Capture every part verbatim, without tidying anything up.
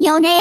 よね。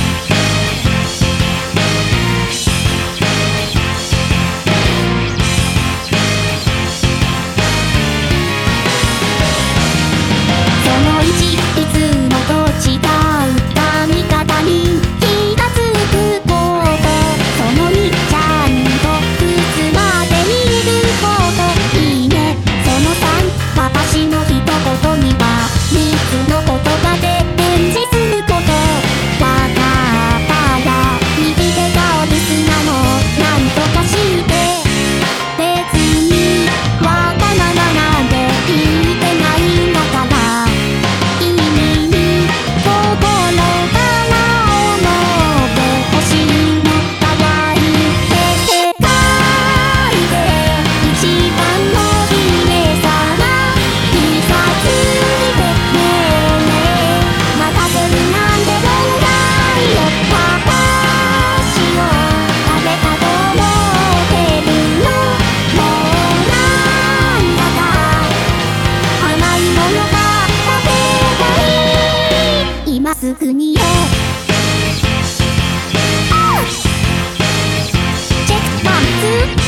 そのいちいつもと違う髪型に気がつくこと、そのにちゃんと靴まで見ること、いいね。そのさん私の一言にはみっつの言葉で返事すること。わかったら右手がお留守なのなんとかして。別にわがままなんて言ってないんだから、君に心から思ってほしいの。可愛いって世界で一番の綺麗さな必殺でねえねえ待たせるなんてどうだいよ。私を誰かと思ってるの。もうなんだか甘いものが食べたい。今すぐによ。チェックパンツ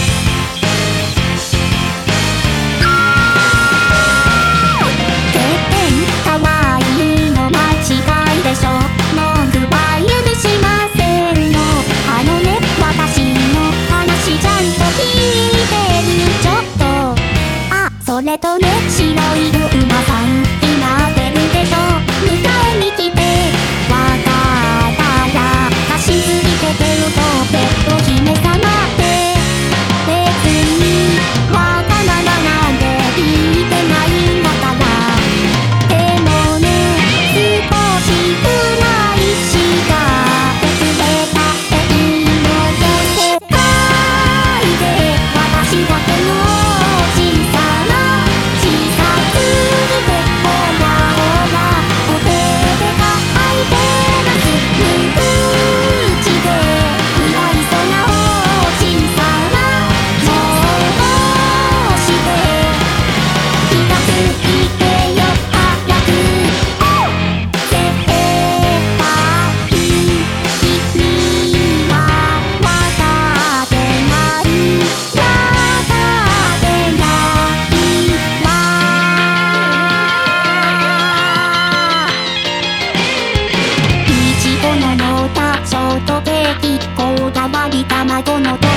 てっぺんかわいいの間違いでしょ。文句ば許しませんの。あのね私の話ちゃんと聞いてる。ちょっとあそれとね白い馬さん今出るでしょ。迎えに来てわかったら貸し付けてるとペット姫様って別にわがままなんて言ってないんだから。でもね少しくらいしか遅れたっていいのよ。世界で私だけの小さな小さすぎてほらほらお手手が空いてます。無口で不愛想なお小さなもうどうして気がついてよ早く絶対君はわかってないわかってないわ。いちごののたショートケーキこだわり卵のと